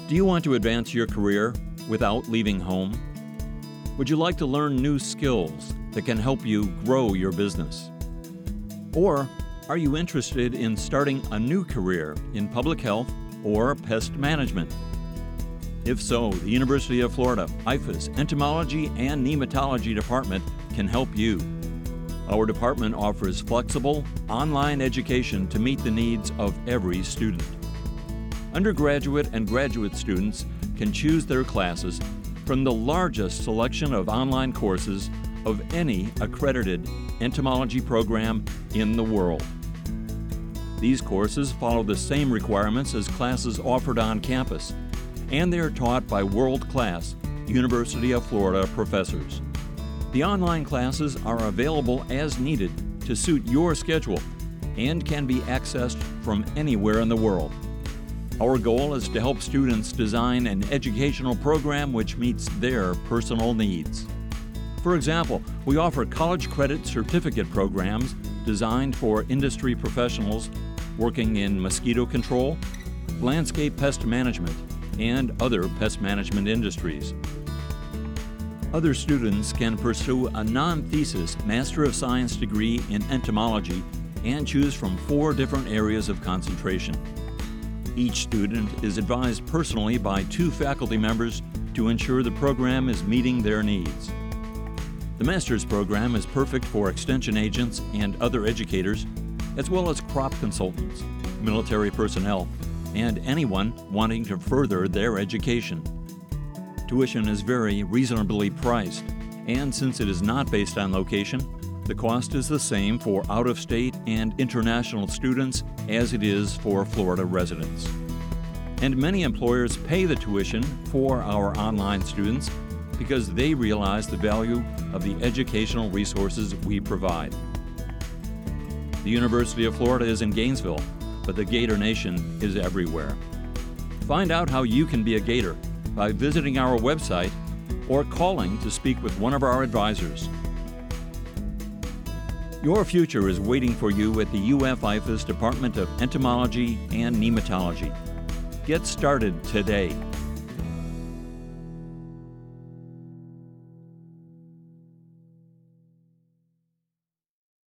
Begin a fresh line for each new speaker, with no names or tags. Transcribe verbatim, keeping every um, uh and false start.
Do you want to advance your career without leaving home? Would you like to learn new skills that can help you grow your business? Or are you interested in starting a new career in public health or pest management? If so, the University of Florida I F A's Entomology and Nematology Department can help you. Our department offers flexible, online education to meet the needs of every student. Undergraduate and graduate students can choose their classes from the largest selection of online courses of any accredited entomology program in the world. These courses follow the same requirements as classes offered on campus, and they are taught by world-class University of Florida professors. The online classes are available as needed to suit your schedule and can be accessed from anywhere in the world. Our goal is to help students design an educational program which meets their personal needs. For example, we offer college credit certificate programs designed for industry professionals working in mosquito control, landscape pest management, and other pest management industries. Other students can pursue a non-thesis Master of Science degree in entomology and choose from four different areas of concentration. Each student is advised personally by two faculty members to ensure the program is meeting their needs. The master's program is perfect for extension agents and other educators, as well as crop consultants, military personnel, and anyone wanting to further their education. Tuition is very reasonably priced, and since it is not based on location, the cost is the same for out-of-state and international students as it is for Florida residents. And many employers pay the tuition for our online students because they realize the value of the educational resources we provide. The University of Florida is in Gainesville, but the Gator Nation is everywhere. Find out how you can be a Gator by visiting our website or calling to speak with one of our advisors. Your future is waiting for you at the U F I F A's Department of Entomology and Nematology. Get started today.